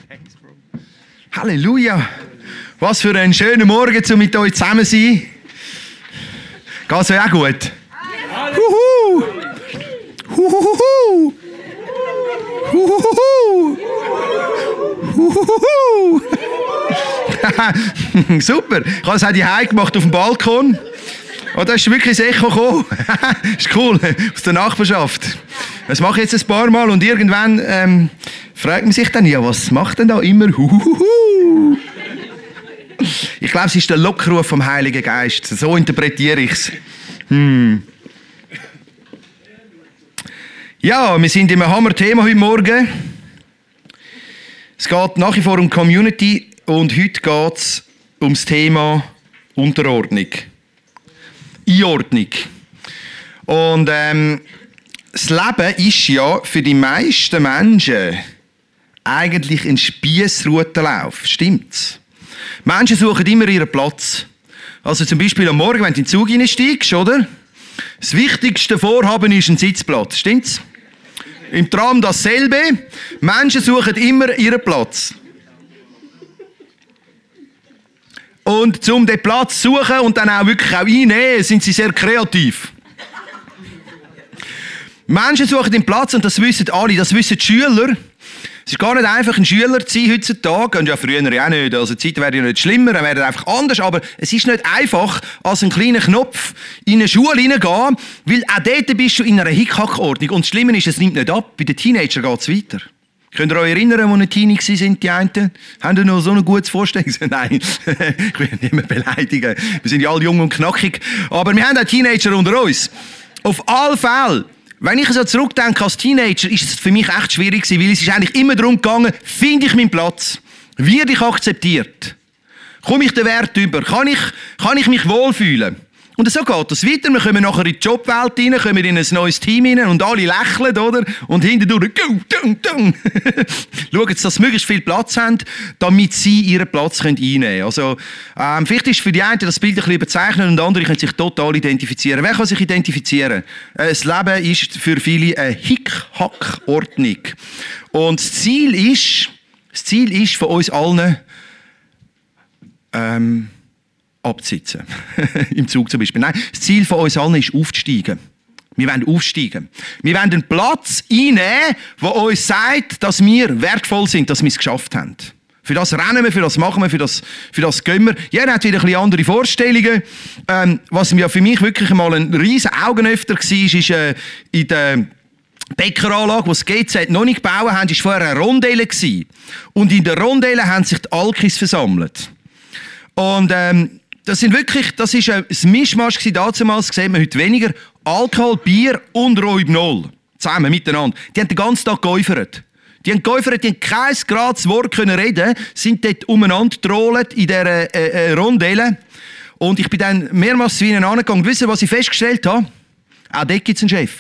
Halleluja! Was für ein schöner Morgen, um mit euch zusammen zu sein. Geht es euch auch gut? Huhu! Huhuhuhu! Huhuhuhu! Huhuhuhu! Super! Ich habe es auch daheim gemacht auf dem Balkon. Oh, da ist wirklich ein Echo gekommen. Ist cool, aus der Nachbarschaft. Das mache ich jetzt ein paar Mal und irgendwann fragt man sich dann, ja, was macht denn da immer Huhuhu? Ich glaube, es ist der Lockruf vom Heiligen Geist. So interpretiere ich es. Ja, wir sind in einem Hammer-Thema heute Morgen. Es geht nach wie vor um Community und heute geht es um das Thema Unterordnung. Einordnung. Und das Leben ist ja für die meisten Menschen eigentlich ein Spiessrutenlauf. Stimmt's? Menschen suchen immer ihren Platz. Also zum Beispiel am Morgen, wenn du in den Zug hineinsteigst, oder? Das wichtigste Vorhaben ist ein Sitzplatz. Stimmt's? Im Tram dasselbe. Menschen suchen immer ihren Platz. Und um den Platz zu suchen und dann auch wirklich auch einnehmen, sind sie sehr kreativ. Menschen suchen den Platz und das wissen alle, das wissen die Schüler. Es ist gar nicht einfach, ein Schüler zu sein heutzutage. Und ja, früher ja auch nicht. Also die Zeit wäre ja nicht schlimmer, dann wäre es einfach anders. Aber es ist nicht einfach, als einen kleinen Knopf in eine Schule hineingehen, weil auch dort bist du in einer Hickhack-Ordnung. Und das Schlimme ist, es nimmt nicht ab. Bei den Teenagern geht es weiter. Könnt ihr euch erinnern, als ihr Teenie waren, die einen? Haben ihr noch so ein gutes Vorstellung? Nein, ich will nicht mehr beleidigen. Wir sind ja alle jung und knackig. Aber wir haben auch Teenager unter uns. Auf alle Fälle. Wenn ich so zurückdenke als Teenager, ist es für mich echt schwierig gewesen, weil es ist eigentlich immer darum gegangen, finde ich meinen Platz? Werde ich akzeptiert? Komme ich den Wert über? Kann ich mich wohlfühlen? Und so geht das weiter. Wir kommen nachher in die Jobwelt rein, kommen in ein neues Team rein und alle lächeln, oder? Und hintendurch, schauen sie, dass sie möglichst viel Platz haben, damit sie ihren Platz einnehmen können. Also, vielleicht ist für die einen das Bild ein bisschen überzeichnet und andere können sich total identifizieren. Wer kann sich identifizieren? Das Leben ist für viele eine Hick-Hack-Ordnung. Und das Ziel ist von uns allen, abzusitzen. Im Zug zum Beispiel. Nein, das Ziel von uns allen ist aufzusteigen. Wir wollen aufsteigen. Wir wollen einen Platz einnehmen, der uns sagt, dass wir wertvoll sind, dass wir es geschafft haben. Für das rennen wir, für das machen wir, für das gehen wir. Jeder hat wieder ein bisschen andere Vorstellungen. Was mir für mich wirklich mal ein riesen Augenöffner war, ist in der Bäckeranlage, die das GZ noch nicht gebaut haben, war vorher eine Rondelle gewesen. Und in der Rondelle haben sich die Alkis versammelt. Und das ist ein Mischmasch gewesen, damals sehen wir heute weniger. Alkohol, Bier und Rohypnol. Zusammen, miteinander. Die haben den ganzen Tag geäufert. Die haben kein gerades Wort können reden, sind dort umeinander getrollt in dieser Rondelle. Und ich bin dann mehrmals zu ihnen angegangen. Wisst ihr, was ich festgestellt habe? Auch dort gibt es einen Chef.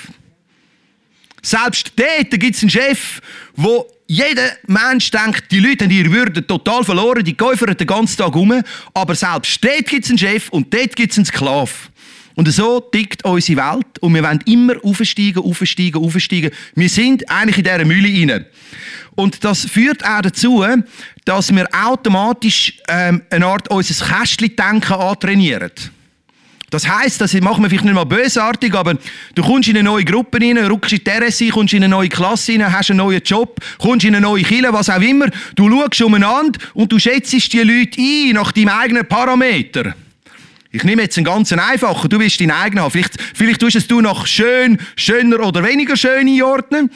Selbst dort gibt es einen Chef, wo jeder Mensch denkt, die Leute haben ihre Würde total verloren, die käufern den ganzen Tag rum. Aber selbst dort gibt es einen Chef und dort gibt es einen Sklaven. Und so tickt unsere Welt und wir wollen immer aufsteigen. Wir sind eigentlich in dieser Mühle rein. Und das führt auch dazu, dass wir automatisch eine Art unser Kästchen-Denken antrainieren. Das heisst, das machen wir vielleicht nicht mal bösartig, aber du kommst in eine neue Gruppe rein, rückst in die RSI, kommst in eine neue Klasse rein, hast einen neuen Job, kommst in eine neue Kirche, was auch immer. Du schaust umeinander und du schätzt die Leute ein nach deinem eigenen Parameter. Ich nehme jetzt einen ganz einfachen, du willst deinen eigenen haben. Vielleicht tust es du nach schön, schöner oder weniger schön einordnen.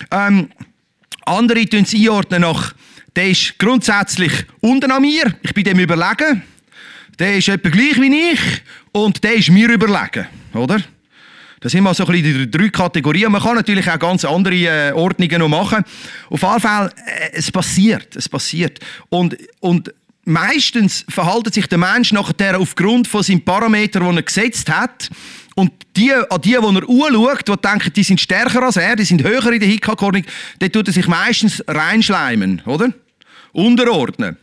Andere tun es einordnen nach, der ist grundsätzlich unten an mir, ich bin dem überlegen. Der ist etwa gleich wie ich und der ist mir überlegen, oder? Das sind mal so ein bisschen die 3 Kategorien. Man kann natürlich auch ganz andere Ordnungen noch machen. Auf jeden Fall, es passiert. Und meistens verhält sich der Mensch nachher aufgrund von seinem Parameter, den er gesetzt hat. Und die, er anschaut, die denken, die sind stärker als er, die sind höher in der Hickhack-Ordnung, dort tut er sich meistens reinschleimen, oder? Unterordnen.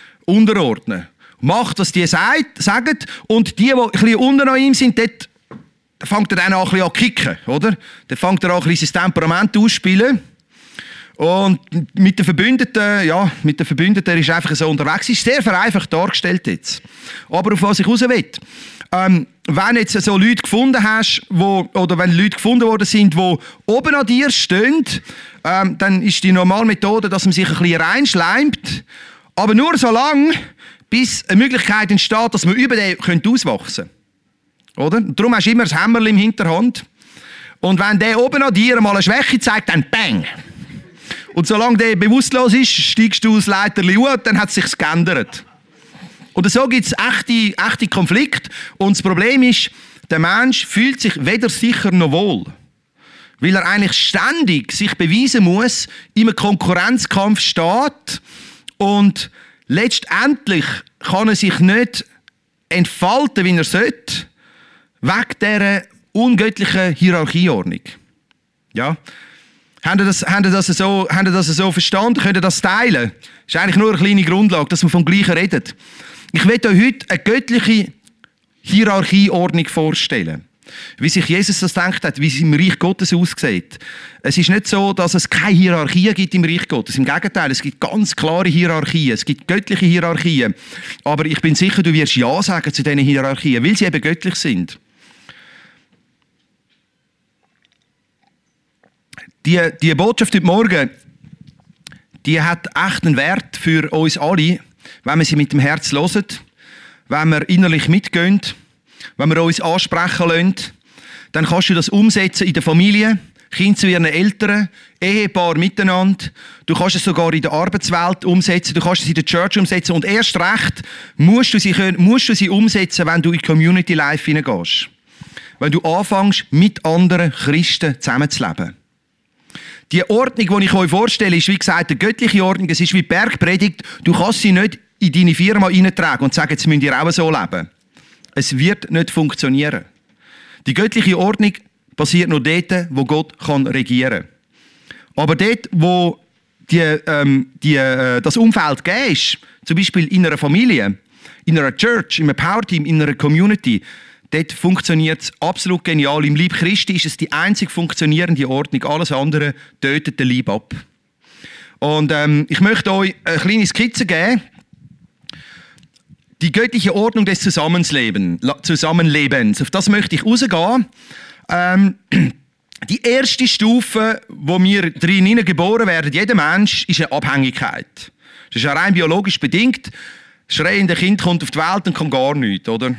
Macht, was die sagen. Und die ein bisschen unten an ihm sind, dort fängt er dann auch ein bisschen an zu kicken, oder? Dann fängt er auch ein bisschen sein Temperament auszuspielen. Und mit den Verbündeten ist einfach so unterwegs. Ist sehr vereinfacht dargestellt jetzt. Aber auf was ich raus will. Wenn jetzt so Leute gefunden hast, oder wenn Leute gefunden worden sind, die oben an dir stehen, dann ist die normale Methode, dass man sich ein bisschen reinschleimt. Aber nur so lange, bis eine Möglichkeit entsteht, dass man über den auswachsen könnte. Oder? Und darum hast du immer das Hämmerchen im Hinterhand. Und wenn der oben an dir mal eine Schwäche zeigt, dann bang! Und solange der bewusstlos ist, steigst du das Leiterli an, dann hat es sich geändert. Und so gibt es echte Konflikte. Und das Problem ist, der Mensch fühlt sich weder sicher noch wohl. Weil er eigentlich ständig sich beweisen muss, in einem Konkurrenzkampf steht. Und letztendlich kann er sich nicht entfalten, wie er sollte, wegen dieser ungöttlichen Hierarchieordnung. Ja? Habt ihr das so verstanden? Könnt ihr das teilen? Das ist eigentlich nur eine kleine Grundlage, dass wir vom Gleichen reden. Ich werde euch heute eine göttliche Hierarchieordnung vorstellen. Wie sich Jesus das gedacht hat, wie es im Reich Gottes aussieht. Es ist nicht so, dass es keine Hierarchien gibt im Reich Gottes. Im Gegenteil, es gibt ganz klare Hierarchien. Es gibt göttliche Hierarchien. Aber ich bin sicher, du wirst Ja sagen zu diesen Hierarchien, weil sie eben göttlich sind. Die Botschaft heute Morgen, die hat echt einen Wert für uns alle, wenn wir sie mit dem Herz hören, wenn wir innerlich mitgehen, wenn wir uns ansprechen lassen. Dann kannst du das umsetzen in der Familie, Kinder zu ihren Eltern, Ehepaar miteinander. Du kannst es sogar in der Arbeitswelt umsetzen, du kannst es in der Church umsetzen und erst recht musst du sie umsetzen, wenn du in Community Life hineingehst. Wenn du anfängst, mit anderen Christen zusammenzuleben. Die Ordnung, die ich euch vorstelle, ist wie gesagt eine göttliche Ordnung. Es ist wie Bergpredigt. Du kannst sie nicht in deine Firma hineintragen und sagen, jetzt müsst ihr auch so leben. Es wird nicht funktionieren. Die göttliche Ordnung passiert nur dort, wo Gott regieren kann. Aber dort, wo das Umfeld gegeben ist, zum Beispiel in einer Familie, in einer Church, in einem Powerteam, in einer Community, dort funktioniert es absolut genial. Im Leib Christi ist es die einzig funktionierende Ordnung. Alles andere tötet den Leib ab. Und ich möchte euch eine kleine Skizze geben. Die göttliche Ordnung des Zusammenlebens. Auf das möchte ich rausgehen. Die erste Stufe, wo wir drin geboren werden, jeder Mensch, ist eine Abhängigkeit. Das ist ja rein biologisch bedingt. Das schreiende Kind kommt auf die Welt und kann gar nichts, oder?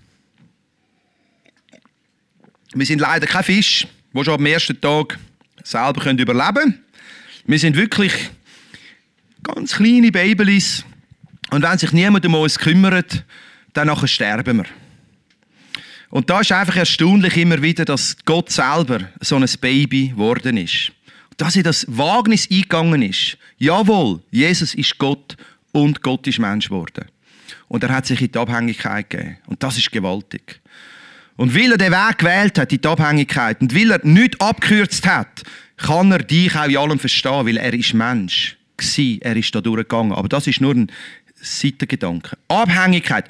Wir sind leider kein Fisch, der schon am ersten Tag selber überleben können. Wir sind wirklich ganz kleine Babys. Und wenn sich niemand um uns kümmert, dann nachher sterben wir. Und da ist einfach erstaunlich immer wieder, dass Gott selber so ein Baby geworden ist. Dass er das Wagnis eingegangen ist. Jawohl, Jesus ist Gott und Gott ist Mensch geworden. Und er hat sich in die Abhängigkeit gegeben. Und das ist gewaltig. Und weil er den Weg gewählt hat, in die Abhängigkeit, und weil er nichts abgekürzt hat, kann er dich auch in allem verstehen, weil er ist Mensch gewesen. Er ist da durchgegangen. Aber das ist nur ein Seitengedanke. Abhängigkeit.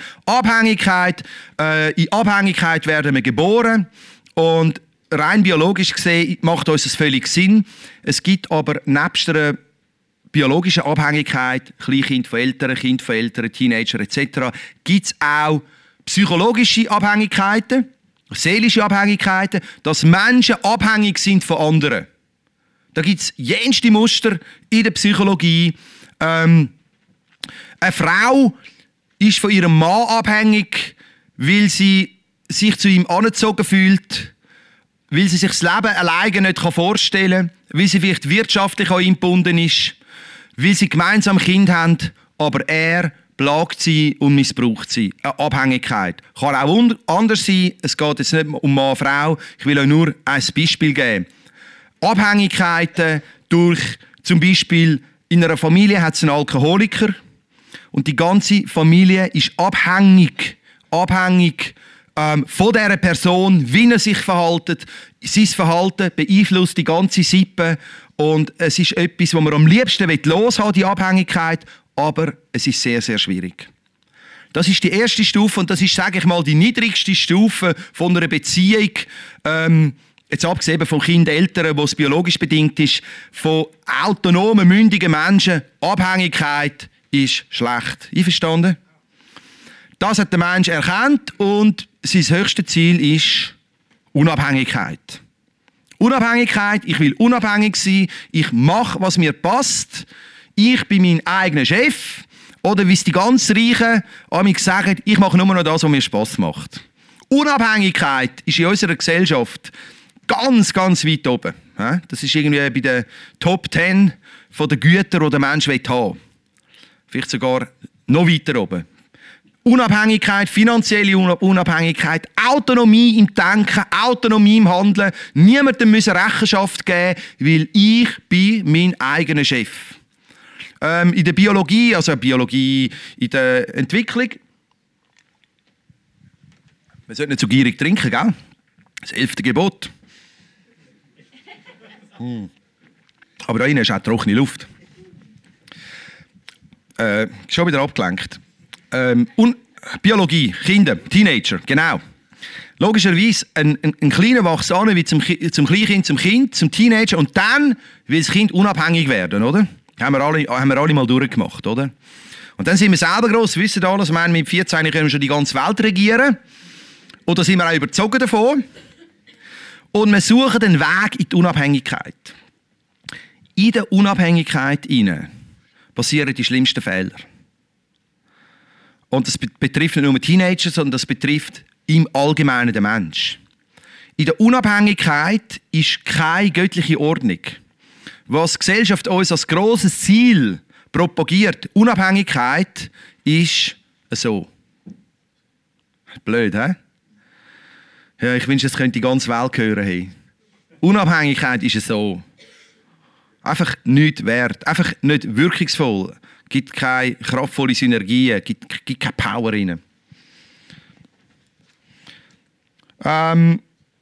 In Abhängigkeit werden wir geboren. Und rein biologisch gesehen macht uns das völlig Sinn. Es gibt aber nebst einer biologischen Abhängigkeit, Kleinkind von Eltern, Kind von Eltern, Teenager etc., gibt es auch psychologische Abhängigkeiten, seelische Abhängigkeiten, dass Menschen abhängig sind von anderen. Da gibt es jenste Muster in der Psychologie. Eine Frau ist von ihrem Mann abhängig, weil sie sich zu ihm angezogen fühlt, weil sie sich das Leben alleine nicht vorstellen kann, weil sie vielleicht wirtschaftlich an ihn gebunden ist, weil sie gemeinsam Kind haben, aber er plagt sie und missbraucht sie. Eine Abhängigkeit. Kann auch anders sein. Es geht jetzt nicht um Mann, Frau. Ich will euch nur ein Beispiel geben. Abhängigkeiten durch, zum Beispiel in einer Familie hat es einen Alkoholiker und die ganze Familie ist abhängig von dieser Person, wie er sich verhält. Sein Verhalten beeinflusst die ganze Sippe und es ist etwas, was man am liebsten loshaben will, die Abhängigkeit, aber es ist sehr, sehr schwierig. Das ist die erste Stufe und das ist, sage ich mal, die niedrigste Stufe von einer Beziehung, jetzt abgesehen von Kindeltern, wo es biologisch bedingt ist, von autonomen, mündigen Menschen, Abhängigkeit ist schlecht. Einverstanden? Das hat der Mensch erkannt und sein höchstes Ziel ist Unabhängigkeit. Unabhängigkeit, ich will unabhängig sein, ich mache, was mir passt, ich bin mein eigener Chef. Oder wie es die ganz Reichen manchmal sagen, ich mache nur noch das, was mir Spass macht. Unabhängigkeit ist in unserer Gesellschaft ganz, ganz weit oben. Das ist irgendwie bei den Top 10 von den Gütern, die der Mensch haben will. Vielleicht sogar noch weiter oben. Unabhängigkeit, finanzielle Unabhängigkeit, Autonomie im Denken, Autonomie im Handeln. Niemandem müssen Rechenschaft geben, weil ich bin mein eigener Chef. In der Biologie, also Biologie in der Entwicklung, man sollte nicht zu gierig trinken, gell? Das 11. Gebot. Aber da innen ist auch trockene Luft. Schon wieder abgelenkt. Biologie, Kinder, Teenager, genau. Logischerweise, ein Kleiner wächst an wie zum Kleinkind, zum Kind, zum Teenager und dann will das Kind unabhängig werden, oder? Haben wir alle mal durchgemacht, oder? Und dann sind wir selber gross, wissen alles, wir mit 14 können wir schon die ganze Welt regieren. Oder sind wir auch überzogen davon. Und wir suchen den Weg in die Unabhängigkeit. In der Unabhängigkeit passieren die schlimmsten Fehler. Und das betrifft nicht nur Teenager, sondern das betrifft im Allgemeinen den Menschen. In der Unabhängigkeit ist keine göttliche Ordnung. Was die Gesellschaft uns als grosses Ziel propagiert, Unabhängigkeit, ist so. Blöd, hä? Ja, ich wünschte, es könnte die ganze Welt hören. Hey. Unabhängigkeit ist so. Einfach nichts wert, einfach nicht wirkungsvoll. Gibt keine kraftvolle Synergien, gibt keine Power rein. Da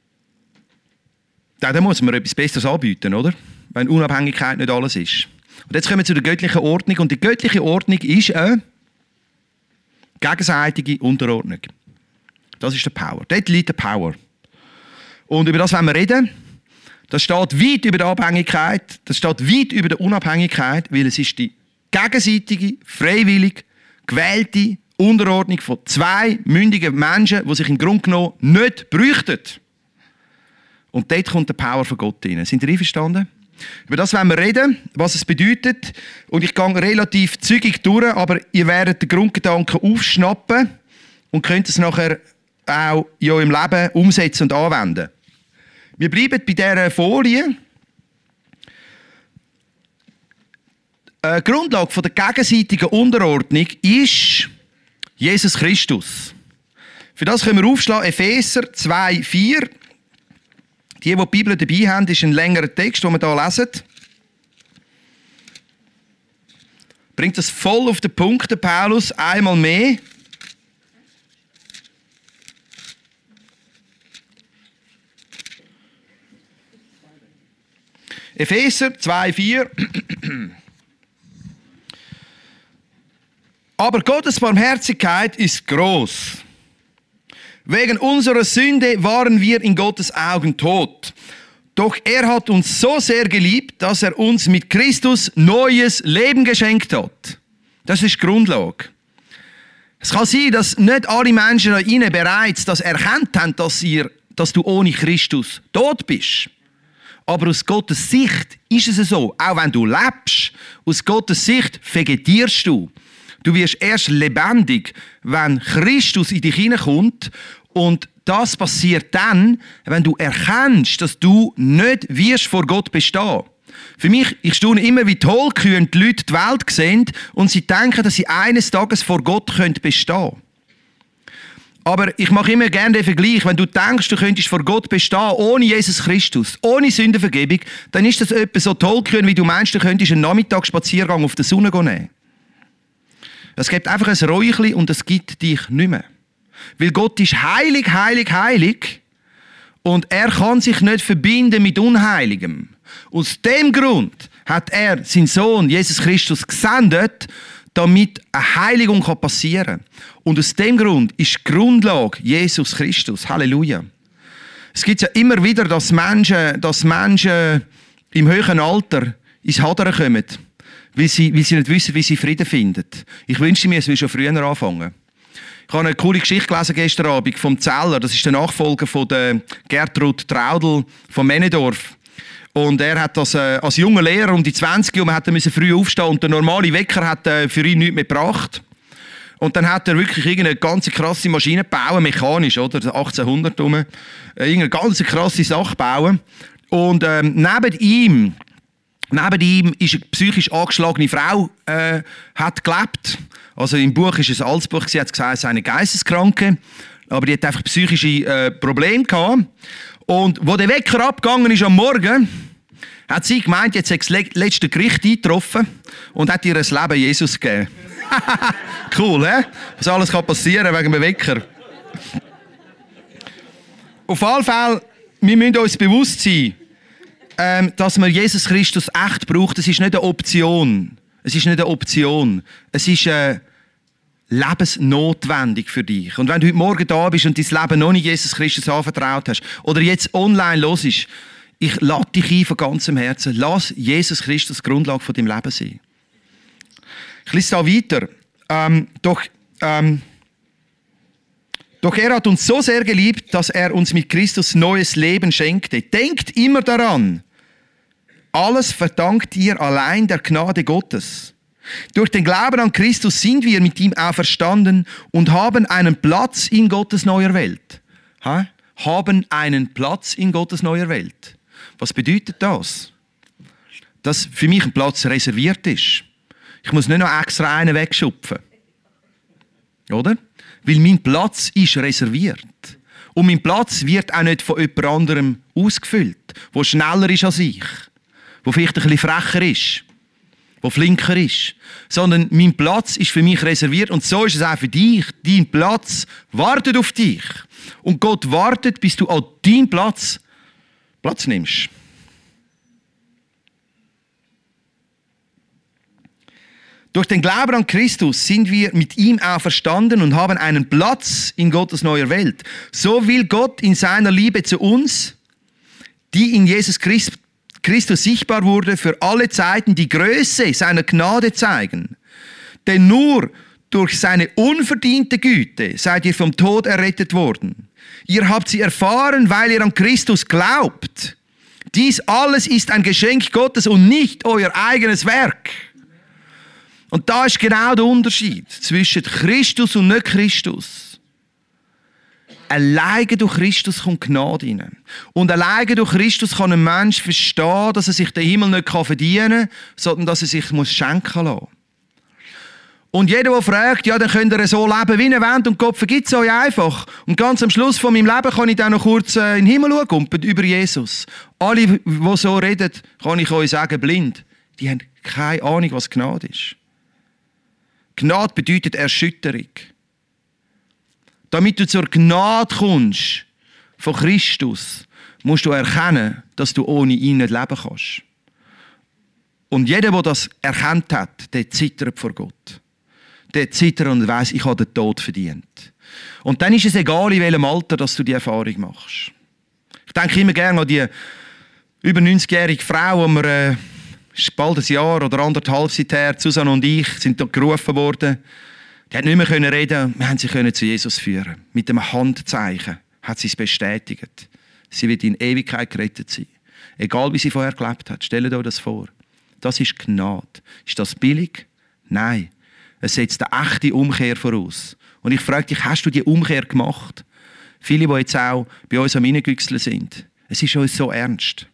muss man etwas Besseres anbieten, oder? Wenn Unabhängigkeit nicht alles ist. Und jetzt kommen wir zu der göttlichen Ordnung. Und die göttliche Ordnung ist eine gegenseitige Unterordnung. Das ist der Power. Dort liegt der Power. Und über das wollen wir reden. Das steht weit über der Abhängigkeit, das steht weit über der Unabhängigkeit, weil es ist die gegenseitige, freiwillig gewählte Unterordnung von zwei mündigen Menschen, die sich im Grunde genommen nicht bräuchten. Und dort kommt der Power von Gott rein. Sind ihr einverstanden? Über das wollen wir reden, was es bedeutet. Und ich gehe relativ zügig durch, aber ihr werdet den Grundgedanken aufschnappen und könnt es nachher auch in eurem Leben umsetzen und anwenden. Wir bleiben bei dieser Folie. Die Grundlage der gegenseitigen Unterordnung ist Jesus Christus. Für das können wir aufschlagen, Epheser 2,4. Die Bibel dabei haben, ist ein längerer Text, den wir hier lesen. Bringt das voll auf den Punkt, der Paulus, einmal mehr. Epheser 2,4. Aber Gottes Barmherzigkeit ist groß. Wegen unserer Sünde waren wir in Gottes Augen tot. Doch er hat uns so sehr geliebt, dass er uns mit Christus neues Leben geschenkt hat. Das ist die Grundlage. Es kann sein, dass nicht alle Menschen da innen bereits das erkannt haben, dass du ohne Christus tot bist. Aber aus Gottes Sicht ist es so, auch wenn du lebst, aus Gottes Sicht vegetierst du. Du wirst erst lebendig, wenn Christus in dich hineinkommt. Und das passiert dann, wenn du erkennst, dass du nicht wirst vor Gott bestehen. Für mich, ich staune immer, wie tollkühn die Leute die Welt sehen und sie denken, dass sie eines Tages vor Gott bestehen können. Aber ich mache immer gerne den Vergleich, wenn du denkst, du könntest vor Gott bestehen ohne Jesus Christus, ohne Sündenvergebung, dann ist das etwas so tollkühn, wie du meinst, du könntest einen Nachmittagsspaziergang auf der Sonne nehmen. Es gibt einfach ein Räuchchen und es gibt dich nicht mehr. Weil Gott ist heilig, heilig, heilig und er kann sich nicht verbinden mit Unheiligem. Aus dem Grund hat er seinen Sohn Jesus Christus gesendet, damit eine Heiligung passieren kann. Und aus dem Grund ist die Grundlage Jesus Christus. Halleluja. Es gibt ja immer wieder, dass Menschen im höheren Alter ins Hadern kommen, weil sie nicht wissen, wie sie Frieden finden. Ich wünschte mir, es würde schon früher anfangen. Ich habe eine coole Geschichte gelesen gestern Abend vom Zeller. Das ist der Nachfolger von der Gertrud Traudl von Männedorf. Und er hat das als junger Lehrer um die 20 und man musste früh aufstehen und der normale Wecker hat für ihn nichts mehr gebracht. Und dann hat er wirklich irgendeine ganz krasse Maschine gebaut, mechanisch, oder? 1800 rum. Irgendeine ganz krasse Sache gebaut. Und neben ihm ist eine psychisch angeschlagene Frau, hat gelebt. Also im Buch ist es ein altes Buch, sie hat gesagt, es ist eine Geisteskranke. Aber die hat einfach psychische Probleme gehabt. Und wo der Wecker abgegangen ist am Morgen, hat sie gemeint, jetzt hat das letzte Gericht eingetroffen und hat ihr das Leben Jesus gegeben. Cool, hä? Was alles kann passieren wegen dem Wecker. Auf jeden Fall, wir müssen uns bewusst sein, dass man Jesus Christus echt braucht. Es ist nicht eine Option. Es ist lebensnotwendig für dich. Und wenn du heute Morgen da bist und dein Leben noch nicht Jesus Christus anvertraut hast oder jetzt online hörst, ich lade dich ein von ganzem Herzen. Lass Jesus Christus die Grundlage von deinem Leben sein. Ich lese da weiter. Doch er hat uns so sehr geliebt, dass er uns mit Christus neues Leben schenkte. Denkt immer daran, alles verdankt ihr allein der Gnade Gottes. Durch den Glauben an Christus sind wir mit ihm auferstanden und haben einen Platz in Gottes neuer Welt. Haben einen Platz in Gottes neuer Welt. Was bedeutet das? Dass für mich ein Platz reserviert ist. Ich muss nicht noch extra einen wegschupfen. Oder? Weil mein Platz ist reserviert. Und mein Platz wird auch nicht von jemand anderem ausgefüllt, der schneller ist als ich, der vielleicht ein bisschen frecher ist, der flinker ist. Sondern mein Platz ist für mich reserviert und so ist es auch für dich. Dein Platz wartet auf dich. Und Gott wartet, bis du an deinem Platz nimmst. Durch den Glauben an Christus sind wir mit ihm auferstanden und haben einen Platz in Gottes neuer Welt. So will Gott in seiner Liebe zu uns, die in Jesus Christus sichtbar wurde, für alle Zeiten die Größe seiner Gnade zeigen. Denn nur durch seine unverdiente Güte seid ihr vom Tod errettet worden. Ihr habt sie erfahren, weil ihr an Christus glaubt. Dies alles ist ein Geschenk Gottes und nicht euer eigenes Werk. Und da ist genau der Unterschied zwischen Christus und nicht Christus. Alleine durch Christus kommt Gnade rein. Und alleine durch Christus kann ein Mensch verstehen, dass er sich den Himmel nicht verdienen kann, sondern dass er sich schenken lassen muss. Und jeder, der fragt, ja, dann könnt ihr so leben, wie ihr wollt, und Gott vergibt es euch einfach. Und ganz am Schluss von meinem Leben kann ich dann noch kurz in den Himmel schauen, über Jesus. Alle, die so reden, kann ich euch sagen, blind. Die haben keine Ahnung, was Gnade ist. Gnade bedeutet Erschütterung. Damit du zur Gnade kommst von Christus, musst du erkennen, dass du ohne ihn nicht leben kannst. Und jeder, der das erkannt hat, der zittert vor Gott. Der zittert und weiss, ich habe den Tod verdient. Und dann ist es egal, in welchem Alter dass du die Erfahrung machst. Ich denke immer gerne an die über 90-jährige Frau, die wir bald ein Jahr oder anderthalb seither, Susanne und ich, sind dort gerufen worden. Die hat nicht mehr reden. Wir haben sie zu Jesus führen. Mit einem Handzeichen hat sie es bestätigt. Sie wird in Ewigkeit gerettet sein. Egal, wie sie vorher gelebt hat. Stellt euch das vor. Das ist Gnade. Ist das billig? Nein. Es setzt eine echte Umkehr voraus. Und ich frage dich, hast du die Umkehr gemacht? Viele, die jetzt auch bei uns am Reingüchseln sind. Es ist uns so ernst.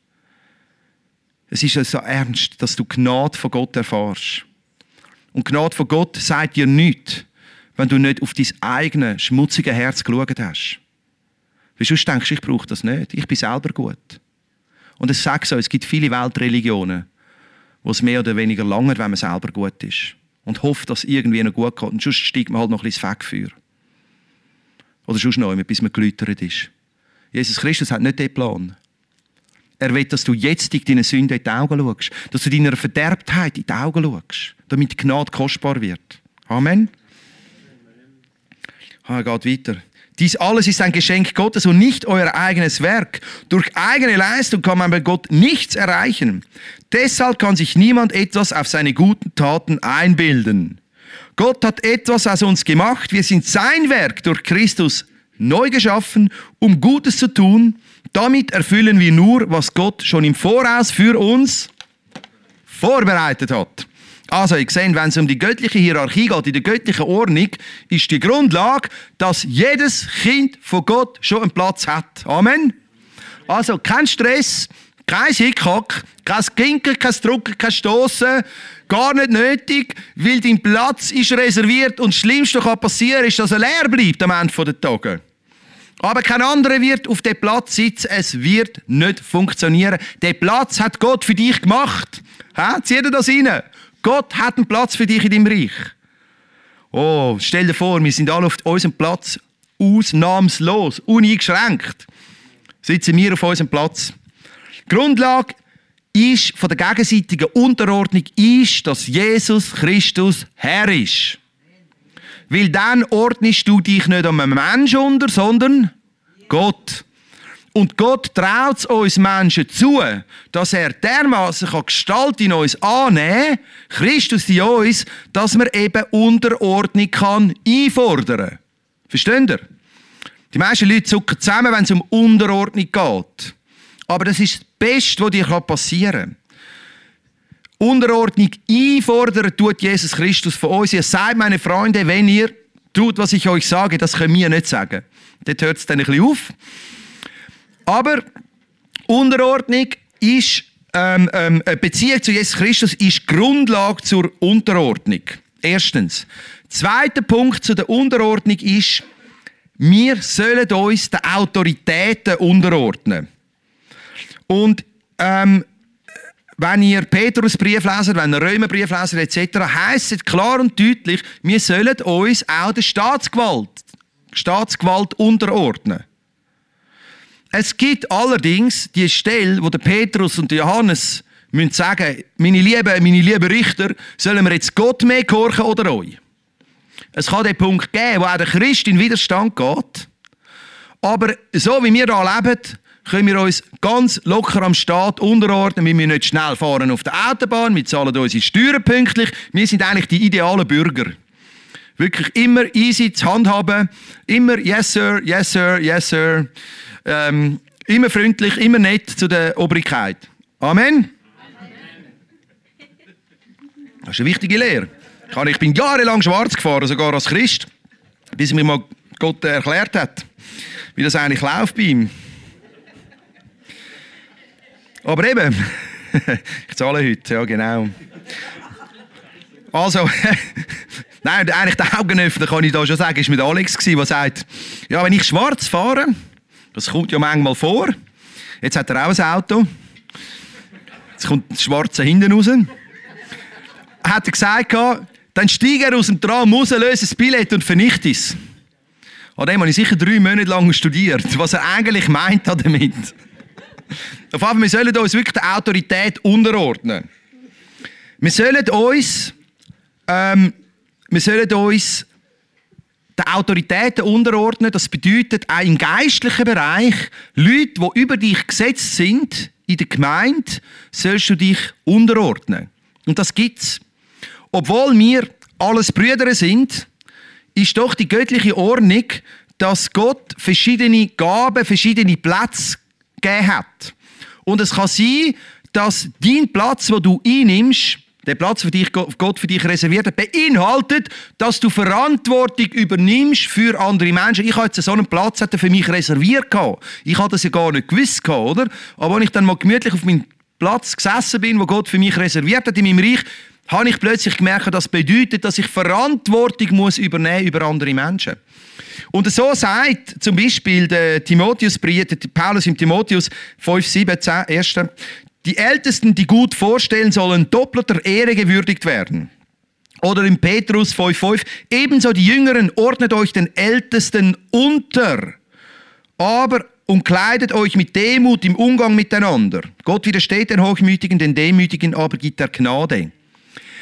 Es ist so ernst, dass du Gnade von Gott erfährst. Und Gnade von Gott sagt dir nichts, wenn du nicht auf dein eigenes, schmutzige Herz geschaut hast. Weil sonst denkst du, ich brauche das nicht. Ich bin selber gut. Und es sagt so, es gibt viele Weltreligionen, wo es mehr oder weniger langt, wenn man selber gut ist. Und hofft, dass es irgendwie noch gut geht. Und sonst steigt man halt noch ein bisschen ins Fegfeuer. Oder sonst noch, bis man geläutert ist. Jesus Christus hat nicht den Plan. Er will, dass du jetzt deiner Sünde in die Augen schaust. Dass du deiner Verderbtheit in die Augen schaust. Damit die Gnade kostbar wird. Amen. Er geht weiter. Dies alles ist ein Geschenk Gottes und nicht euer eigenes Werk. Durch eigene Leistung kann man bei Gott nichts erreichen. Deshalb kann sich niemand etwas auf seine guten Taten einbilden. Gott hat etwas aus uns gemacht. Wir sind sein Werk durch Christus neu geschaffen, um Gutes zu tun. Damit erfüllen wir nur, was Gott schon im Voraus für uns vorbereitet hat. Also, ihr seht, wenn es um die göttliche Hierarchie geht, in der göttlichen Ordnung, ist die Grundlage, dass jedes Kind von Gott schon einen Platz hat. Amen. Also, kein Stress, kein Hickhack, kein Ginken, kein Drucken, kein Stossen, gar nicht nötig, weil dein Platz ist reserviert und das Schlimmste, was passieren kann, ist, dass er leer bleibt am Ende der Tage. Aber kein anderer wird auf dem Platz sitzen, es wird nicht funktionieren. Den Platz hat Gott für dich gemacht. Zieh dir das rein. Gott hat einen Platz für dich in deinem Reich. Oh, stell dir vor, wir sind alle auf unserem Platz ausnahmslos, uneingeschränkt. Sitzen wir auf unserem Platz. Die Grundlage ist von der gegenseitigen Unterordnung ist, dass Jesus Christus Herr ist. Weil dann ordnest du dich nicht einem Menschen unter, sondern Gott. Und Gott traut es uns Menschen zu, dass er dermaßen Gestalt in uns annehmen kann, Christus in uns, dass man eben Unterordnung einfordern kann. Versteht ihr? Die meisten Leute zucken zusammen, wenn es um Unterordnung geht. Aber das ist das Beste, was dir passieren kann. Unterordnung einfordern tut Jesus Christus von uns. Ihr sagt, meine Freunde, wenn ihr tut, was ich euch sage, das können wir nicht sagen. Dort hört es dann ein bisschen auf. Aber Unterordnung ist, eine Beziehung zu Jesus Christus ist Grundlage zur Unterordnung. Erstens. Zweiter Punkt zu der Unterordnung ist, wir sollen uns den Autoritäten unterordnen. Und wenn ihr Petrusbrief leset, wenn ihr Römerbrief leset etc., heisst es klar und deutlich, wir sollen uns auch der Staatsgewalt unterordnen. Es gibt allerdings die Stelle, wo der Petrus und der Johannes müssen sagen, meine lieben Richter, sollen wir jetzt Gott mehr gehorchen oder euch? Es kann den Punkt geben, wo auch der Christ in Widerstand geht. Aber so wie wir hier leben, können wir uns ganz locker am Staat unterordnen. Wir müssen nicht schnell fahren auf der Autobahn, wir zahlen unsere Steuern pünktlich. Wir sind eigentlich die idealen Bürger. Wirklich immer easy zu handhaben, immer yes sir, yes sir, yes sir. Immer freundlich, immer nett zu der Obrigkeit. Amen? Das ist eine wichtige Lehre. Ich bin jahrelang schwarz gefahren, sogar als Christ, bis mir mal Gott erklärt hat, wie das eigentlich läuft bei ihm. Aber eben, ich zahle heute, ja genau. Also, nein, eigentlich der Augenöffner, kann ich da schon sagen, war mit Alex, der sagt, ja, wenn ich schwarz fahre, das kommt ja manchmal vor, jetzt hat er auch ein Auto, jetzt kommt das Schwarze hinten raus, hat er gesagt, dann steige er aus dem Tram raus, löse das Billett und vernichte es. An dem habe ich sicher 3 Monate lang studiert, was er eigentlich meint damit. Auf jeden Fall, wir sollen uns wirklich der Autorität unterordnen. Wir sollen uns den Autoritäten unterordnen. Das bedeutet auch im geistlichen Bereich, Leute, die über dich gesetzt sind, in der Gemeinde, sollst du dich unterordnen. Und das gibt es. Obwohl wir alles Brüder sind, ist doch die göttliche Ordnung, dass Gott verschiedene Gaben, verschiedene Plätze gegeben hat. Und es kann sein, dass dein Platz, den du einnimmst, der Platz, den Gott für dich reserviert hat, beinhaltet, dass du Verantwortung übernimmst für andere Menschen. Ich habe jetzt so einen Platz hat er für mich reserviert. Ich habe das ja gar nicht gewusst, oder? Aber als ich dann mal gemütlich auf meinem Platz gesessen bin, wo Gott für mich reserviert hat in meinem Reich, habe ich plötzlich gemerkt, das bedeutet, dass ich Verantwortung muss übernehmen über andere Menschen. Und so sagt zum Beispiel der Timotheusbrief, der Paulus im Timotheus 5,17, 1. Die Ältesten, die gut vorstellen, sollen doppelter Ehre gewürdigt werden. Oder im Petrus 5,5, ebenso die Jüngeren, ordnet euch den Ältesten unter, aber und kleidet euch mit Demut im Umgang miteinander. Gott widersteht den Hochmütigen, den Demütigen aber gibt er Gnade.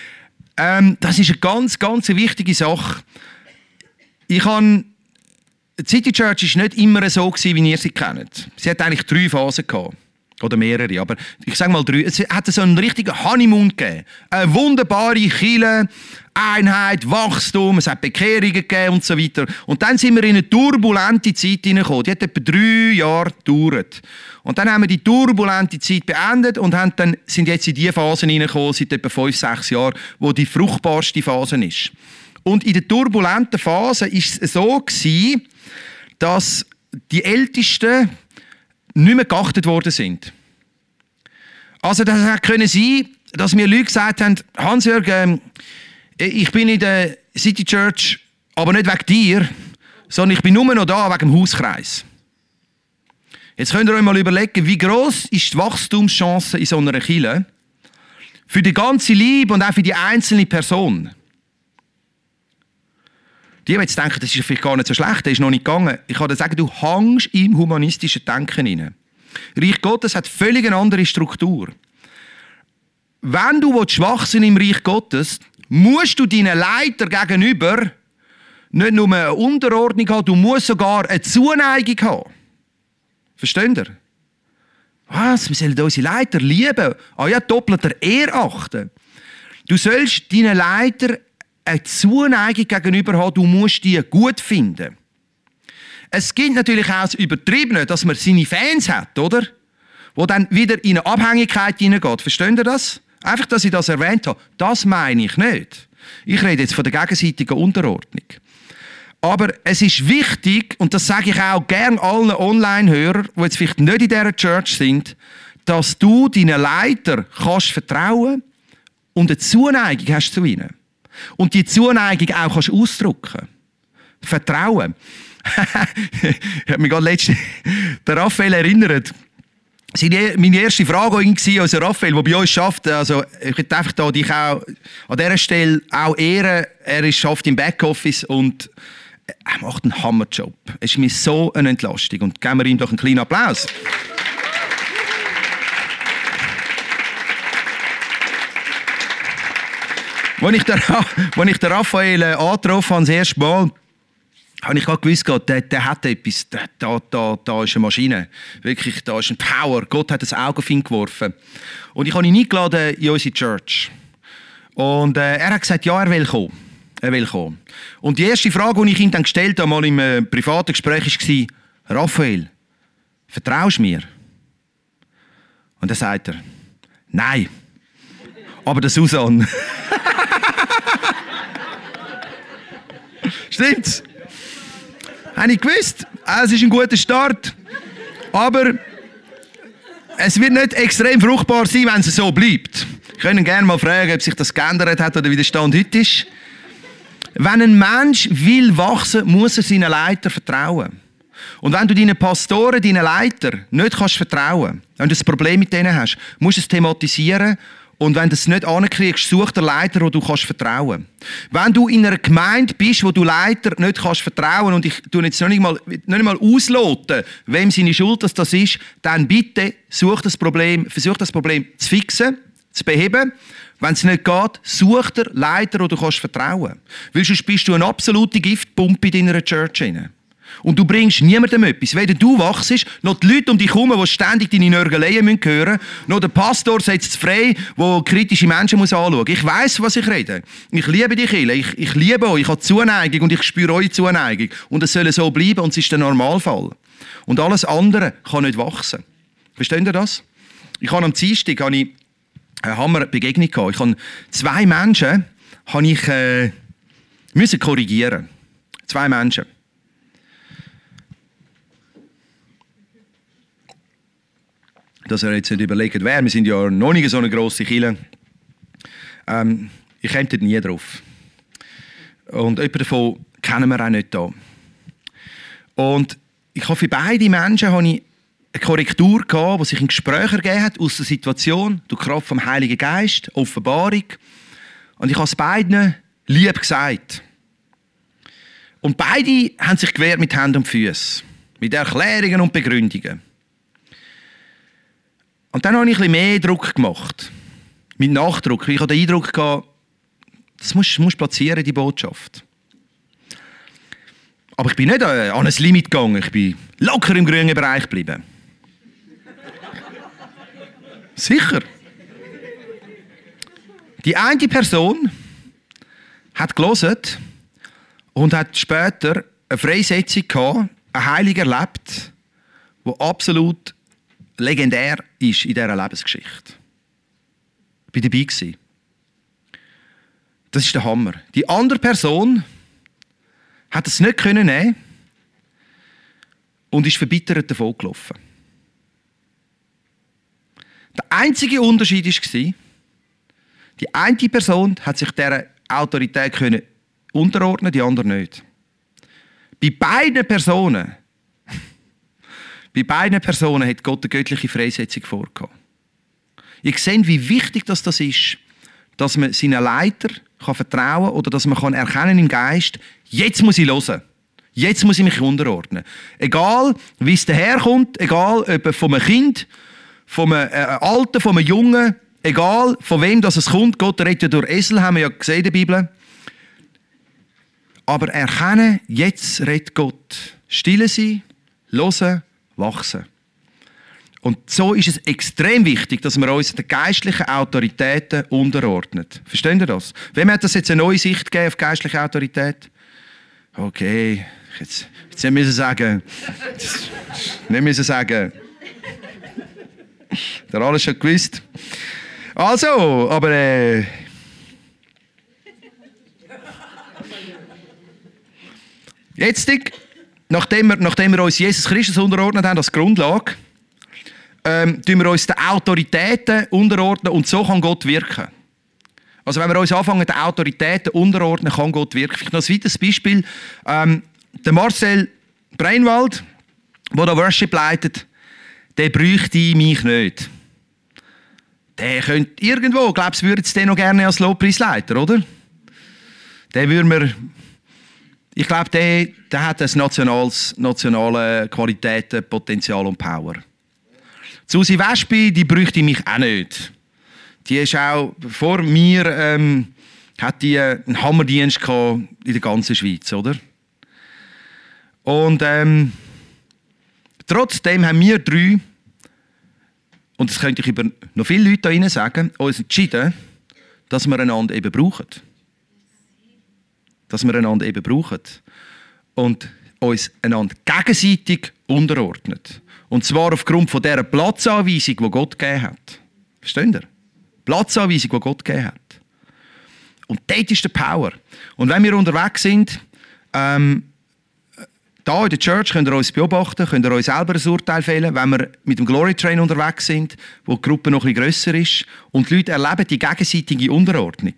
Das ist eine ganz, ganz wichtige Sache. Ich habe die City Church war nicht immer so, wie ihr sie kennt. Sie hat eigentlich 3 Phasen gehabt. Oder mehrere, aber ich sage mal 3. Es hat so einen richtigen Honeymoon gegeben. Eine wunderbare Kirche, Einheit, Wachstum, es hat Bekehrungen gegeben und so weiter. Und dann sind wir in eine turbulente Zeit hineingekommen. Die hat etwa 3 Jahre gedauert. Und dann haben wir die turbulente Zeit beendet und sind jetzt in die Phase hineingekommen, seit etwa 5, 6 Jahren, wo die fruchtbarste Phase ist. Und in der turbulenten Phase war es so, dass die Ältesten nicht mehr geachtet worden sind. Also das können sein, dass mir Leute gesagt haben, Hans-Jörg, ich bin in der City Church, aber nicht wegen dir, sondern ich bin nur noch da wegen dem Hauskreis. Jetzt könnt ihr euch mal überlegen, wie gross ist die Wachstumschance in so einer Kirche für die ganze Liebe und auch für die einzelne Person. Die jetzt denken, das ist vielleicht gar nicht so schlecht, der ist noch nicht gegangen. Ich kann dir sagen, du hängst im humanistischen Denken rein. Reich Gottes hat völlig eine andere Struktur. Wenn du wachsen im Reich Gottes, musst du deinen Leiter gegenüber nicht nur eine Unterordnung haben, du musst sogar eine Zuneigung haben. Versteht ihr? Was? Wir sollen unsere Leiter lieben. Ah ja, doppelter Ehrachten. Du sollst deinen Leiter eine Zuneigung gegenüber haben, du musst die gut finden. Es gibt natürlich auch das Übertriebene, dass man seine Fans hat, oder? Wo dann wieder in eine Abhängigkeit hineingeht. Versteht ihr das? Einfach, dass ich das erwähnt habe. Das meine ich nicht. Ich rede jetzt von der gegenseitigen Unterordnung. Aber es ist wichtig, und das sage ich auch gerne allen Online-Hörern, die jetzt vielleicht nicht in dieser Church sind, dass du deinen Leiter kannst vertrauen und eine Zuneigung hast zu ihnen. Und die Zuneigung auch kannst ausdrücken. Vertrauen. Ich habe mich gerade letztens der Raphael erinnert. Meine erste Frage war, also Raphael, der bei uns arbeitet, also ich möchte einfach da dich auch an dieser Stelle auch ehren. Er arbeitet im Backoffice und er macht einen Hammerjob. Es ist mir so eine Entlastung. Und geben wir ihm doch einen kleinen Applaus. Als ich den Raphael angetroffen habe, das erste Mal, habe ich gerade gewusst, der hat etwas, da ist eine Maschine. Wirklich, da ist ein Power. Gott hat ein Auge auf ihn geworfen. Und ich habe ihn eingeladen in unsere Church. Und er hat gesagt, ja, er will kommen. Er will kommen. Und die erste Frage, die ich ihm dann gestellt habe, mal im privaten Gespräch, war, Raphael, vertraust du mir? Und dann sagt er, nein. Aber der Susanne. Stimmt's? Habe ich gewusst. Es ist ein guter Start. Aber es wird nicht extrem fruchtbar sein, wenn es so bleibt. Ich könnte gerne mal fragen, ob sich das geändert hat oder wie der Stand heute ist. Wenn ein Mensch will wachsen, muss er seinen Leiter vertrauen. Und wenn du deinen Pastoren, deinen Leiter nicht vertrauen kannst, wenn du ein Problem mit denen hast, musst du es thematisieren. Und wenn du es nicht ankriegst, such den Leiter, wo du vertrauen kannst. Wenn du in einer Gemeinde bist, wo du Leiter nicht vertrauen kannst, und ich tue jetzt noch nicht mal ausloten, wem seine Schuld das ist, dann bitte versuch das Problem zu fixen, zu beheben. Wenn es nicht geht, such den Leiter, wo du vertrauen kannst. Weil sonst bist du eine absolute Giftpumpe in deiner Church rein. Und du bringst niemandem etwas. Weder du wachst, noch die Leute um dich herum, die ständig deine Nörgeleien hören müssen, noch der Pastor setzt es frei, der kritische Menschen anschauen muss. Ich weiss, was ich rede. Ich liebe die Kirche. Ich liebe euch. Ich habe Zuneigung und ich spüre eure Zuneigung. Und es soll so bleiben und es ist der Normalfall. Und alles andere kann nicht wachsen. Versteht ihr das? Ich habe am Dienstag eine Hammerbegegnung gehabt. Ich habe 2 Menschen müssen korrigieren. 2 Menschen. Dass er jetzt nicht überlegt, wer. Wir sind ja noch nicht so eine grosse Kirche. Ich käme dort nie drauf. Und jemanden davon kennen wir auch nicht da. Und ich habe für beide Menschen eine Korrektur gehabt, die sich in Gespräch ergeben hat aus der Situation, durch die Kraft vom Heiligen Geist, Offenbarung. Und ich habe es beiden lieb gesagt. Und beide haben sich gewehrt mit Händen und Füßen. Mit Erklärungen und Begründungen. Und dann habe ich ein bisschen mehr Druck gemacht. Mit Nachdruck. Ich hatte den Eindruck gehabt, das musst platzieren, die Botschaft. Aber ich bin nicht an ein Limit gegangen, ich bin locker im grünen Bereich geblieben. Sicher. Die eine Person hat gelesen und hat später eine Freisetzung gehabt, eine Heilung erlebt, die absolut legendär ist in dieser Lebensgeschichte. Ich war dabei gewesen. Das ist der Hammer. Die andere Person hat es nicht nehmen und ist verbittert davon gelaufen. Der einzige Unterschied war, die eine Person hat sich dieser Autorität unterordnen, die andere nicht. Bei beiden Personen hat Gott eine göttliche Freisetzung vorgehabt. Ihr seht, wie wichtig das ist, dass man seinen Leiter vertrauen kann oder dass man erkennen im Geist, jetzt muss ich hören. Jetzt muss ich mich unterordnen. Egal, wie es daherkommt, egal, ob von einem Kind, von einem Alten, von einem Jungen, egal, von wem das es kommt. Gott redet ja durch Esel, haben wir ja gesehen in der Bibel. Aber erkennen, jetzt redet Gott. Stille sein, hören, wachsen. Und so ist es extrem wichtig, dass wir uns den geistlichen Autoritäten unterordnen. Versteht ihr das? Wem hat das jetzt eine neue Sicht gegeben auf geistliche Autorität? Okay, jetzt nicht müssen sagen. Nicht müssen sagen. Der alles schon gewusst. Also, aber jetzt, nachdem wir uns Jesus Christus unterordnet haben als Grundlage, tun wir uns den Autoritäten unterordnen und so kann Gott wirken. Also wenn wir uns anfangen, den Autoritäten unterordnen, kann Gott wirken. Vielleicht noch ein weiteres Beispiel. Der Marcel Breinwald, der da Worship leitet, der bräuchte mich nicht. Der könnte irgendwo, glaubst du, würde es den noch gerne als Lobpreisleiter, oder? Der würde mir... Ich glaube, der hat ein nationale Qualitäten, Potenzial und Power. Susi Wespi, die bräuchte mich auch nicht. Die ist auch vor mir, hat die einen Hammerdienst gehabt in der ganzen Schweiz, oder? Und trotzdem haben wir drei, und das könnte ich über noch viele Leute hier sagen, uns entschieden, dass wir einander eben brauchen. Dass wir einander eben brauchen. Und uns einander gegenseitig unterordnet. Und zwar aufgrund von dieser Platzanweisung, die Gott gegeben hat. Versteht ihr? Platzanweisung, die Gott gegeben hat. Und dort ist der Power. Und wenn wir unterwegs sind, da in der Church könnt ihr uns beobachten, könnt ihr euch selber ein Urteil fällen, wenn wir mit dem Glory Train unterwegs sind, wo die Gruppe noch ein bisschen grösser ist und die Leute erleben die gegenseitige Unterordnung.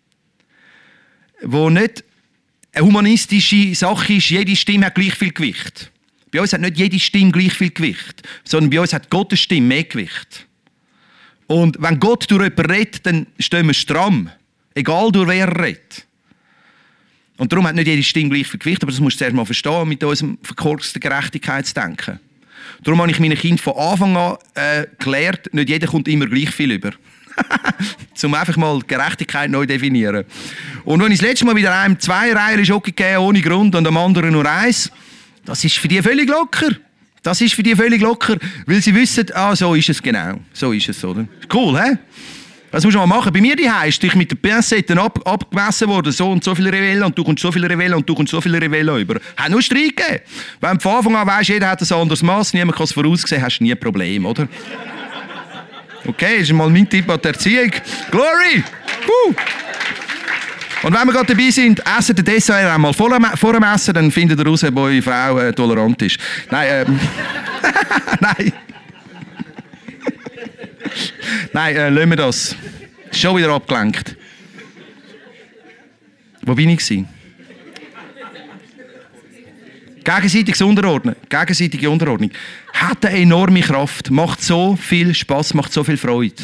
Wo nicht eine humanistische Sache ist, jede Stimme hat gleich viel Gewicht. Bei uns hat nicht jede Stimme gleich viel Gewicht, sondern bei uns hat Gottes Stimme mehr Gewicht. Und wenn Gott durch jemanden redet, dann stehen wir stramm. Egal durch wer er redet. Und darum hat nicht jede Stimme gleich viel Gewicht, aber das musst du zuerst mal verstehen, mit unserem verkorksten Gerechtigkeitsdenken. Darum habe ich meinen Kindern von Anfang an gelernt, nicht jeder kommt immer gleich viel über. Um einfach mal Gerechtigkeit neu definieren. Und wenn ich das letzte Mal wieder einem 2 Reihen Schoki gegeben ohne Grund und dem anderen nur 1, das ist für die völlig locker. Das ist für die völlig locker, weil sie wissen, so ist es genau. So ist es, oder? Cool, hä? Was musst du mal machen? Bei mir daheim ist dich mit den Pincetten abgemessen worden, so und so viele Revella und du kommst so viele Revella und du kommst so viele Revella über. Hat nur Streit gegeben. Wenn du von Anfang an weisst, jeder hat ein anderes Maß, niemand kann es voraussehen, hast du nie ein Problem, oder? Okay, das ist mal mein Tipp an die Erziehung. Glory! Und wenn wir gerade dabei sind, essen den Dessert einmal vor dem Essen, dann findet ihr raus, ob eure Frau tolerant ist. Nein, nein. Nein, lassen wir das. Schon wieder abgelenkt. Wo bin ich? Gegenseitiges Unterordnen. Gegenseitige Unterordnung. Hat eine enorme Kraft. Macht so viel Spass, macht so viel Freude.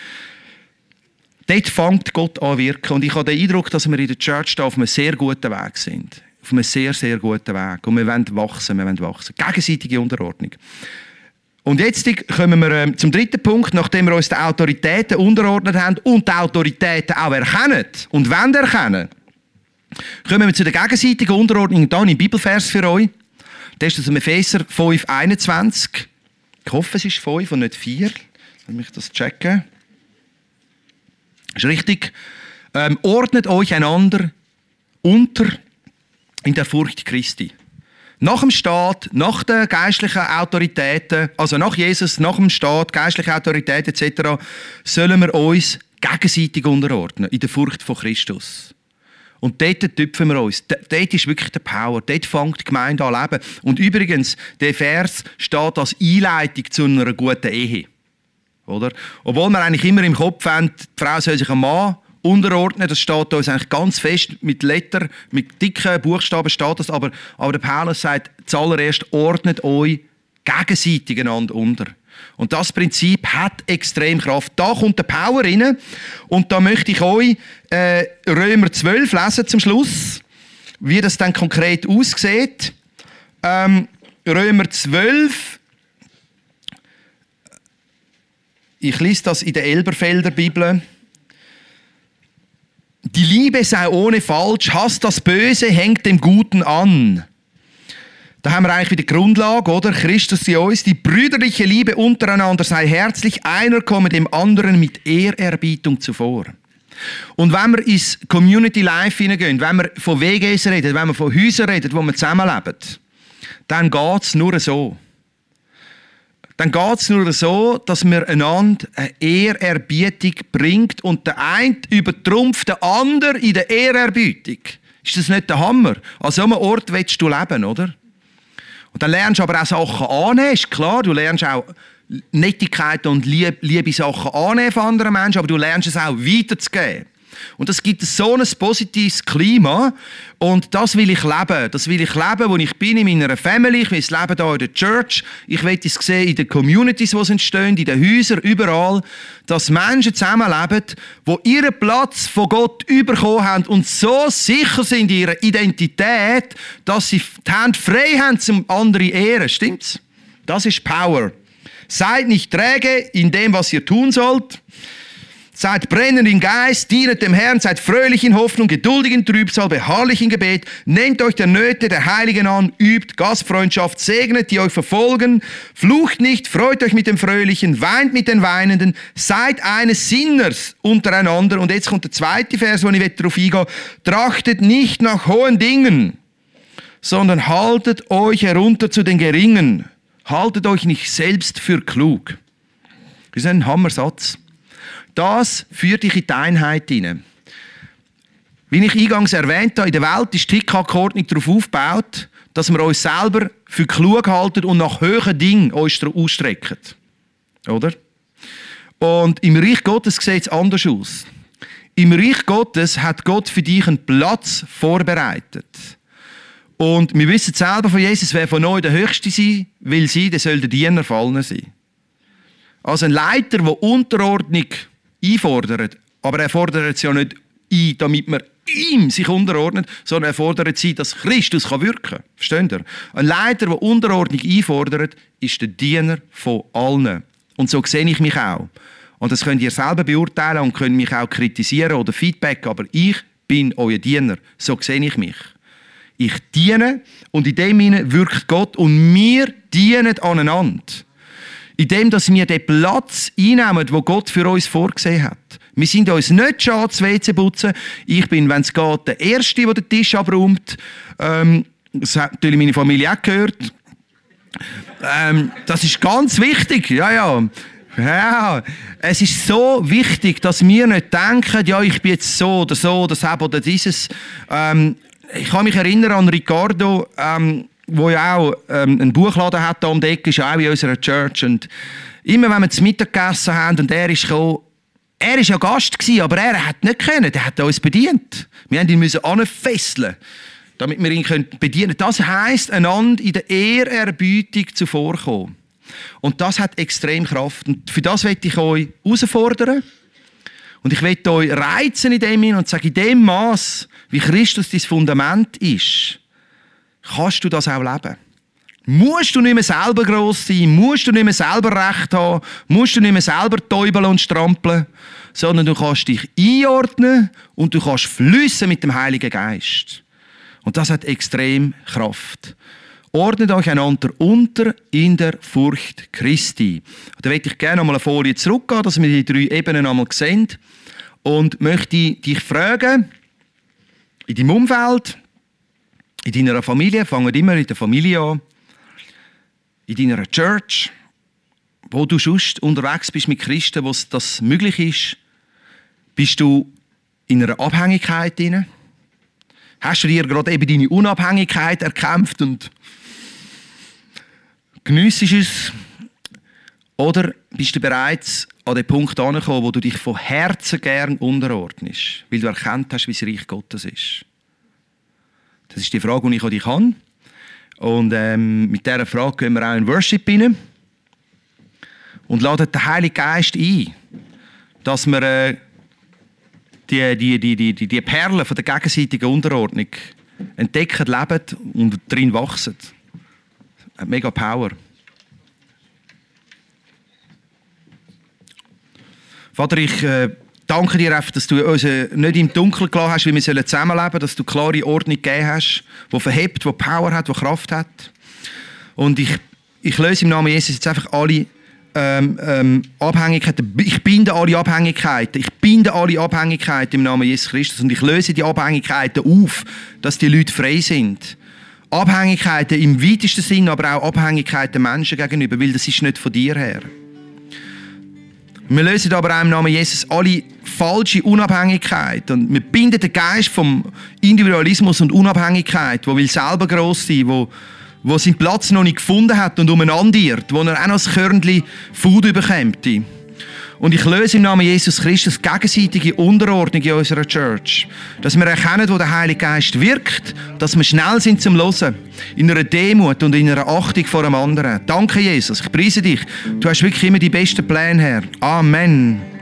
Dort fängt Gott an zu wirken. Und ich habe den Eindruck, dass wir in der Church da auf einem sehr guten Weg sind. Auf einem sehr, sehr guten Weg. Und wir wollen wachsen, Gegenseitige Unterordnung. Und jetzt kommen wir zum dritten Punkt, nachdem wir uns den Autoritäten unterordnet haben und die Autoritäten auch erkennen und wollen erkennen, Kommen wir zu der gegenseitigen Unterordnung. Dann ein Bibelvers für euch. Das ist aus dem Epheser 5,21. Ich hoffe, es ist 5 und nicht 4. Lass mich das checken. Ist richtig. Ordnet euch einander unter in der Furcht Christi. Nach dem Staat, nach den geistlichen Autoritäten, also nach Jesus, nach dem Staat, geistliche Autoritäten etc., sollen wir uns gegenseitig unterordnen, in der Furcht von Christus. Und dort tüpfen wir uns. Dort ist wirklich der Power. Dort fängt die Gemeinde an zu leben. Und übrigens, der Vers steht als Einleitung zu einer guten Ehe. Oder? Obwohl wir eigentlich immer im Kopf haben, die Frau soll sich einem Mann unterordnen, das steht uns eigentlich ganz fest mit Lettern, mit dicken Buchstaben steht das, aber der Paulus sagt, zuallererst ordnet euch gegenseitig einander unter. Und das Prinzip hat extrem Kraft. Da kommt der Power rein und da möchte ich euch Römer 12 lesen zum Schluss, wie das dann konkret aussieht. Römer 12, ich lese das in der Elberfelder Bibel. Die Liebe sei ohne Falsch, hasst das Böse, hängt dem Guten an. Da haben wir eigentlich wieder die Grundlage, oder? Christus in uns, die brüderliche Liebe untereinander sei herzlich, einer komme dem anderen mit Ehrerbietung zuvor. Und wenn wir ins Community Life hineingehen, wenn wir von WGs reden, wenn wir von Häusern reden, wo wir zusammenleben, dann geht es nur so. Dann geht es nur so, dass wir einander eine Ehrerbietung bringt und der eine übertrumpft den anderen in der Ehrerbietung. Ist das nicht der Hammer? An so einem Ort willst du leben, oder? Und dann lernst du aber auch Sachen annehmen, ist klar. Du lernst auch Nettigkeit und liebe Sachen annehmen von anderen Menschen, aber du lernst es auch weiterzugeben. Und das gibt so ein positives Klima und das will ich leben. Das will ich leben, wo ich bin in meiner Family, ich will es leben hier in der Church, ich will es sehen in den Communities, die entstehen, in den Häusern, überall, dass Menschen zusammenleben, die ihren Platz von Gott bekommen haben und so sicher sind in ihrer Identität, dass sie die Hände frei haben, zum anderen ehren. Stimmt's? Das ist Power. Seid nicht träge in dem, was ihr tun sollt. Seid brennend im Geist, dienet dem Herrn, seid fröhlich in Hoffnung, geduldig in Trübsal, beharrlich in Gebet, nehmt euch der Nöte der Heiligen an, übt Gastfreundschaft, segnet, die euch verfolgen, flucht nicht, freut euch mit dem Fröhlichen, weint mit den Weinenden, seid eines Sinners untereinander. Und jetzt kommt der zweite Vers, wo ich darauf eingehe. Trachtet nicht nach hohen Dingen, sondern haltet euch herunter zu den Geringen. Haltet euch nicht selbst für klug. Das ist ein Hammersatz. Das führt dich in die Einheit hinein. Wie ich eingangs erwähnt habe, in der Welt ist die Hickhack-Ordnung darauf aufgebaut, dass wir uns selber für klug halten und nach hohen Dingen uns ausstrecken. Oder? Und im Reich Gottes sieht es anders aus. Im Reich Gottes hat Gott für dich einen Platz vorbereitet. Und wir wissen selber von Jesus, wer von euch der Höchste sein will, der soll der Diener fallen sein. Also ein Leiter, der Unterordnung einfordert, aber er fordert es ja nicht ein, damit man ihm sich unterordnet, sondern er fordert sie, dass Christus wirken kann. Versteht ihr? Ein Leiter, der Unterordnung einfordert, ist der Diener von allen. Und so sehe ich mich auch. Und das könnt ihr selber beurteilen und könnt mich auch kritisieren oder Feedback, aber ich bin euer Diener. So sehe ich mich. Ich diene und in dem hinein wirkt Gott und wir dienen aneinander. Indem, dass wir den Platz einnehmen, den Gott für uns vorgesehen hat. Wir sind uns nicht schade, das WC putzen. Ich bin, wenn es geht, der Erste, der den Tisch abräumt. Das hat natürlich meine Familie auch gehört. Das ist ganz wichtig. Ja, es ist so wichtig, dass wir nicht denken, ja, ich bin jetzt so oder das oder dieses. Ich kann mich erinnern an Ricardo, wo ja auch einen Buchladen hat da um die Ecke, ist auch in unserer Church. Und immer wenn wir zu Mittag gegessen haben und er ist gekommen, er war ja Gast gewesen, aber er hat nicht können, der hat uns bedient. Wir mussten ihn anfesseln, damit wir ihn bedienen können. Das heisst, einander in der Ehrerbietung zuvorkommen. Und das hat extrem Kraft. Und für das möchte ich euch herausfordern. Und ich möchte euch reizen in dem hin und sagen, in dem Maß, wie Christus dein Fundament ist, kannst du das auch leben. Musst du nicht mehr selber gross sein, musst du nicht mehr selber Recht haben, musst du nicht mehr selber täubeln und strampeln, sondern du kannst dich einordnen und du kannst fliessen mit dem Heiligen Geist. Und das hat extrem Kraft. Ordnet euch einander unter in der Furcht Christi. Da möchte ich gerne einmal eine Folie zurückgehen, dass wir die 3 Ebenen einmal sehen. Und möchte dich fragen, in deinem Umfeld, in deiner Familie, fangen immer in der Familie an, in deiner Church, wo du sonst unterwegs bist mit Christen, wo das möglich ist, bist du in einer Abhängigkeit drin? Hast du dir gerade eben deine Unabhängigkeit erkämpft und geniessest es? Oder bist du bereits an den Punkt angekommen, wo du dich von Herzen gern unterordnest, weil du erkannt hast, wie das Reich Gottes ist? Das ist die Frage, die ich an dich habe. Und mit dieser Frage gehen wir auch in Worship rein und laden den Heiligen Geist ein, dass wir die Perlen von der gegenseitigen Unterordnung entdecken, leben und darin wachsen. Das hat mega Power. Vater, ich danke dir einfach, dass du uns nicht im Dunkeln gelassen hast, wie wir zusammenleben sollen, dass du klare Ordnung gegeben hast, die verhebt, die Power hat, die Kraft hat. Und ich löse im Namen Jesus jetzt einfach alle Abhängigkeiten. Ich binde alle Abhängigkeiten. Ich binde alle Abhängigkeiten im Namen Jesus Christus. Und ich löse die Abhängigkeiten auf, dass die Leute frei sind. Abhängigkeiten im weitesten Sinn, aber auch Abhängigkeiten Menschen gegenüber, weil das ist nicht von dir her. Wir lösen aber auch im Namen Jesus alle falsche Unabhängigkeit und wir binden den Geist vom Individualismus und Unabhängigkeit, der will selber gross sein, wo seinen Platz noch nicht gefunden hat und umeinander irrt, wo er auch noch ein Körnchen Food bekommt. Und ich löse im Namen Jesus Christus gegenseitige Unterordnung in unserer Church. Dass wir erkennen, wo der Heilige Geist wirkt, dass wir schnell sind zum Hören. In einer Demut und in einer Achtung vor dem anderen. Danke, Jesus. Ich preise dich. Du hast wirklich immer die besten Pläne, Herr. Amen.